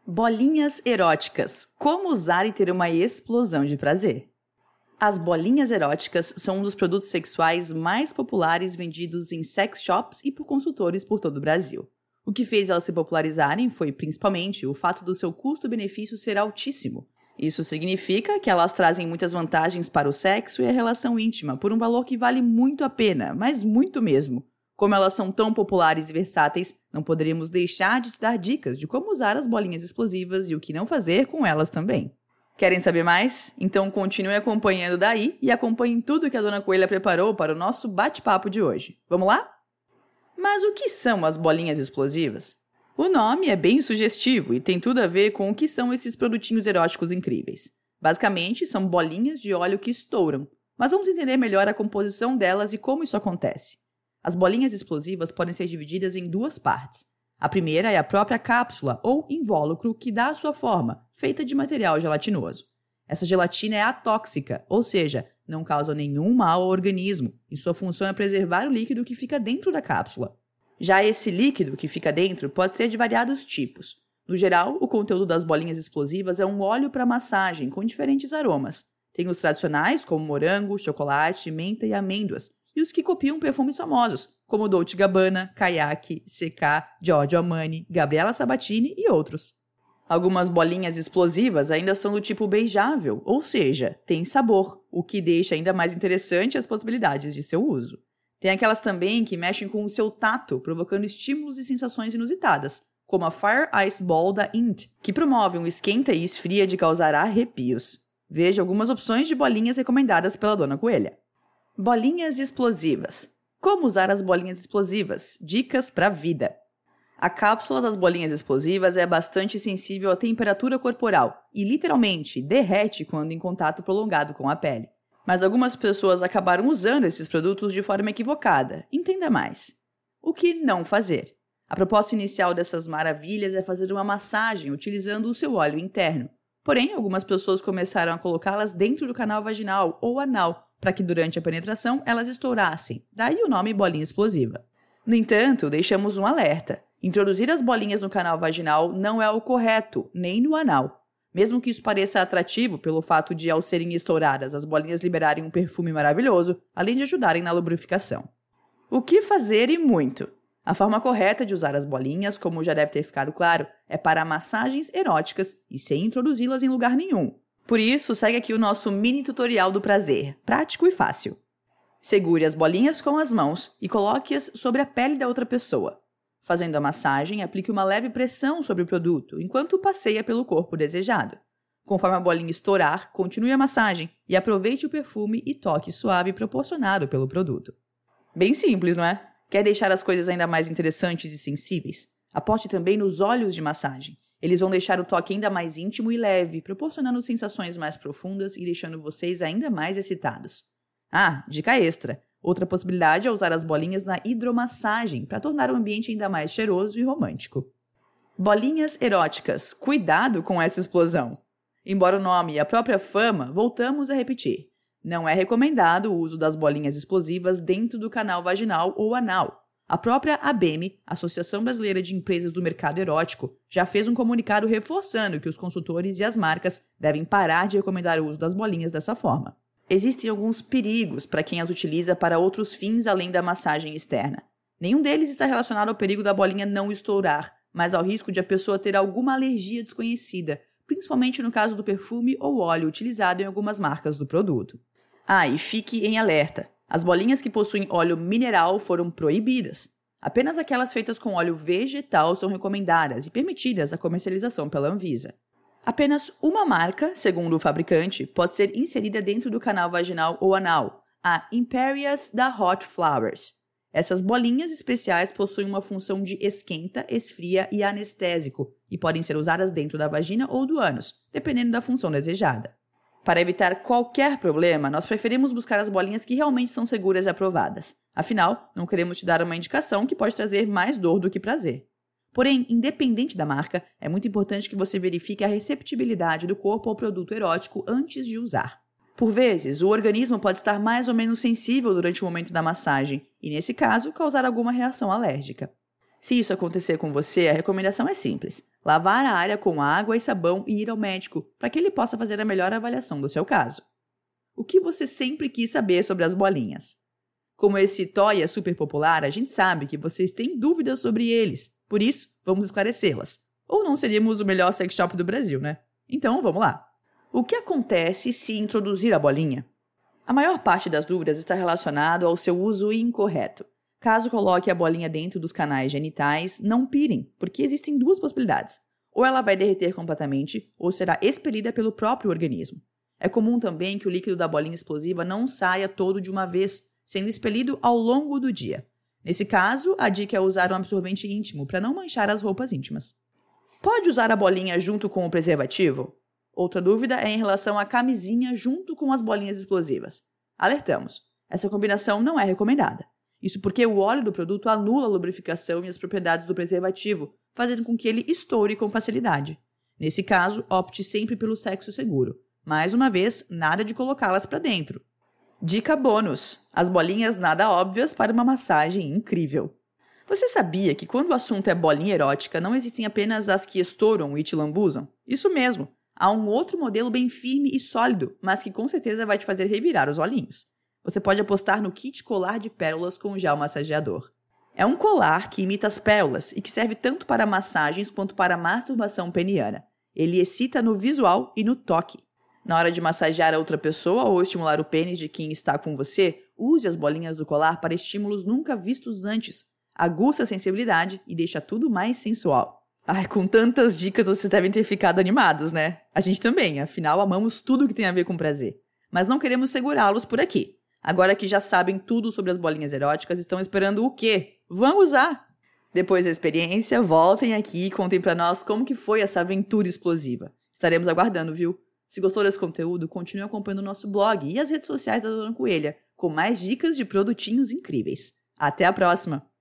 Bolinhas eróticas. Como usar e ter uma explosão de prazer? As bolinhas eróticas são um dos produtos sexuais mais populares vendidos em sex shops e por consultores por todo o Brasil. O que fez elas se popularizarem foi, principalmente, o fato do seu custo-benefício ser altíssimo. Isso significa que elas trazem muitas vantagens para o sexo e a relação íntima por um valor que vale muito a pena, mas muito mesmo. Como elas são tão populares e versáteis, não poderíamos deixar de te dar dicas de como usar as bolinhas explosivas e o que não fazer com elas também. Querem saber mais? Então continue acompanhando daí e acompanhem tudo que a Dona Coelha preparou para o nosso bate-papo de hoje. Vamos lá? Mas o que são as bolinhas explosivas? O nome é bem sugestivo e tem tudo a ver com o que são esses produtinhos eróticos incríveis. Basicamente, são bolinhas de óleo que estouram, mas vamos entender melhor a composição delas e como isso acontece. As bolinhas explosivas podem ser divididas em duas partes. A primeira é a própria cápsula ou invólucro que dá a sua forma, feita de material gelatinoso. Essa gelatina é atóxica, ou seja, não causa nenhum mal ao organismo, e sua função é preservar o líquido que fica dentro da cápsula. Já esse líquido que fica dentro pode ser de variados tipos. No geral, o conteúdo das bolinhas explosivas é um óleo para massagem com diferentes aromas. Tem os tradicionais, como morango, chocolate, menta e amêndoas, e os que copiam perfumes famosos, como Dolce & Gabbana, Kayak, CK, Giorgio Armani, Gabriela Sabatini e outros. Algumas bolinhas explosivas ainda são do tipo beijável, ou seja, tem sabor, o que deixa ainda mais interessante as possibilidades de seu uso. Tem aquelas também que mexem com o seu tato, provocando estímulos e sensações inusitadas, como a Fire Ice Ball da Int, que promove um esquenta e esfria de causar arrepios. Veja algumas opções de bolinhas recomendadas pela Dona Coelha. Bolinhas explosivas. Como usar as bolinhas explosivas? Dicas para a vida. A cápsula das bolinhas explosivas é bastante sensível à temperatura corporal e literalmente derrete quando em contato prolongado com a pele. Mas algumas pessoas acabaram usando esses produtos de forma equivocada. Entenda mais. O que não fazer? A proposta inicial dessas maravilhas é fazer uma massagem utilizando o seu óleo interno. Porém, algumas pessoas começaram a colocá-las dentro do canal vaginal ou anal, para que durante a penetração elas estourassem, daí o nome bolinha explosiva. No entanto, deixamos um alerta. Introduzir as bolinhas no canal vaginal não é o correto, nem no anal. Mesmo que isso pareça atrativo pelo fato de, ao serem estouradas, as bolinhas liberarem um perfume maravilhoso, além de ajudarem na lubrificação. O que fazer e muito? A forma correta de usar as bolinhas, como já deve ter ficado claro, é para massagens eróticas e sem introduzi-las em lugar nenhum. Por isso, segue aqui o nosso mini tutorial do prazer, prático e fácil. Segure as bolinhas com as mãos e coloque-as sobre a pele da outra pessoa. Fazendo a massagem, aplique uma leve pressão sobre o produto, enquanto passeia pelo corpo desejado. Conforme a bolinha estourar, continue a massagem e aproveite o perfume e toque suave proporcionado pelo produto. Bem simples, não é? Quer deixar as coisas ainda mais interessantes e sensíveis? Aposte também nos óleos de massagem. Eles vão deixar o toque ainda mais íntimo e leve, proporcionando sensações mais profundas e deixando vocês ainda mais excitados. Ah, dica extra! Outra possibilidade é usar as bolinhas na hidromassagem para tornar o ambiente ainda mais cheiroso e romântico. Bolinhas eróticas. Cuidado com essa explosão! Embora o nome e a própria fama, voltamos a repetir. Não é recomendado o uso das bolinhas explosivas dentro do canal vaginal ou anal. A própria ABEME, Associação Brasileira de Empresas do Mercado Erótico, já fez um comunicado reforçando que os consultores e as marcas devem parar de recomendar o uso das bolinhas dessa forma. Existem alguns perigos para quem as utiliza para outros fins além da massagem externa. Nenhum deles está relacionado ao perigo da bolinha não estourar, mas ao risco de a pessoa ter alguma alergia desconhecida, principalmente no caso do perfume ou óleo utilizado em algumas marcas do produto. Ah, e fique em alerta! As bolinhas que possuem óleo mineral foram proibidas. Apenas aquelas feitas com óleo vegetal são recomendadas e permitidas a comercialização pela Anvisa. Apenas uma marca, segundo o fabricante, pode ser inserida dentro do canal vaginal ou anal, a Imperias da Hot Flowers. Essas bolinhas especiais possuem uma função de esquenta, esfria e anestésico e podem ser usadas dentro da vagina ou do ânus, dependendo da função desejada. Para evitar qualquer problema, nós preferimos buscar as bolinhas que realmente são seguras e aprovadas. Afinal, não queremos te dar uma indicação que pode trazer mais dor do que prazer. Porém, independente da marca, é muito importante que você verifique a receptibilidade do corpo ao produto erótico antes de usar. Por vezes, o organismo pode estar mais ou menos sensível durante o momento da massagem e, nesse caso, causar alguma reação alérgica. Se isso acontecer com você, a recomendação é simples. Lavar a área com água e sabão e ir ao médico, para que ele possa fazer a melhor avaliação do seu caso. O que você sempre quis saber sobre as bolinhas? Como esse toy é super popular, a gente sabe que vocês têm dúvidas sobre eles, por isso, vamos esclarecê-las. Ou não seríamos o melhor sex shop do Brasil, né? Então, vamos lá. O que acontece se introduzir a bolinha? A maior parte das dúvidas está relacionado ao seu uso incorreto. Caso coloque a bolinha dentro dos canais genitais, não pirem, porque existem duas possibilidades. Ou ela vai derreter completamente, ou será expelida pelo próprio organismo. É comum também que o líquido da bolinha explosiva não saia todo de uma vez, sendo expelido ao longo do dia. Nesse caso, a dica é usar um absorvente íntimo para não manchar as roupas íntimas. Pode usar a bolinha junto com o preservativo? Outra dúvida é em relação à camisinha junto com as bolinhas explosivas. Alertamos, essa combinação não é recomendada. Isso porque o óleo do produto anula a lubrificação e as propriedades do preservativo, fazendo com que ele estoure com facilidade. Nesse caso, opte sempre pelo sexo seguro. Mais uma vez, nada de colocá-las para dentro. Dica bônus: as bolinhas nada óbvias para uma massagem incrível. Você sabia que quando o assunto é bolinha erótica, não existem apenas as que estouram e te lambuzam? Isso mesmo! Há um outro modelo bem firme e sólido, mas que com certeza vai te fazer revirar os olhinhos. Você pode apostar no kit colar de pérolas com gel massageador. É um colar que imita as pérolas e que serve tanto para massagens quanto para masturbação peniana. Ele excita no visual e no toque. Na hora de massagear a outra pessoa ou estimular o pênis de quem está com você, use as bolinhas do colar para estímulos nunca vistos antes. Aguça a sensibilidade e deixa tudo mais sensual. Ai, com tantas dicas vocês devem ter ficado animados, né? A gente também, afinal amamos tudo que tem a ver com prazer. Mas não queremos segurá-los por aqui. Agora que já sabem tudo sobre as bolinhas eróticas, estão esperando o quê? Vão usar! Depois da experiência, voltem aqui e contem pra nós como que foi essa aventura explosiva. Estaremos aguardando, viu? Se gostou desse conteúdo, continue acompanhando o nosso blog e as redes sociais da Dona Coelha, com mais dicas de produtinhos incríveis. Até a próxima!